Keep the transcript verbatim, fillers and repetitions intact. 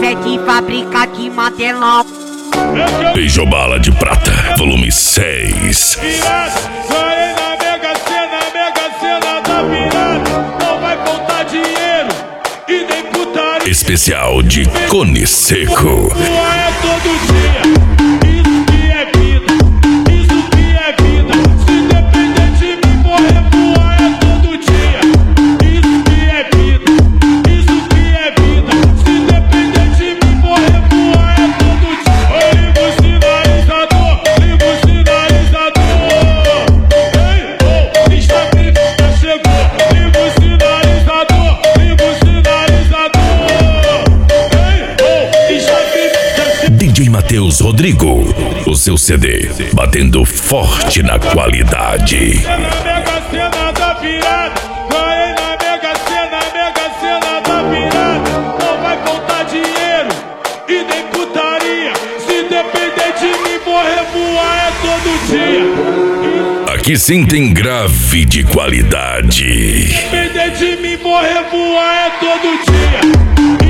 é de fábrica de martelão. Beijobala de Prata, volume seis. Virada, ganhei na Mega Sena, Mega Sena da virada. Não vai faltar dinheiro e nem putaria. Especial de Cone Seco. É todo dia. Isso que é vida, isso que é vida. Se depender de mim, morrer voar é todo dia. Isso que é vida, isso que é vida. Se depender de mim, morrer voar é todo dia. Liga o sinalizador, liga o sinalizador. Ei, oh, pista crítica chegou. Liga o sinalizador, liga o sinalizador. Ei, oh, pista crítica chegou. D J Matheus Rodrigo, o seu C D batendo forte na qualidade. Na Mega Sena da virada, ganhei na Mega Sena, Mega Sena da virada. Não vai faltar dinheiro e nem putaria. Se depender de mim, morrer voar é todo dia. Aqui sim tem grave de qualidade. Se depender de mim, morrer voar é todo dia.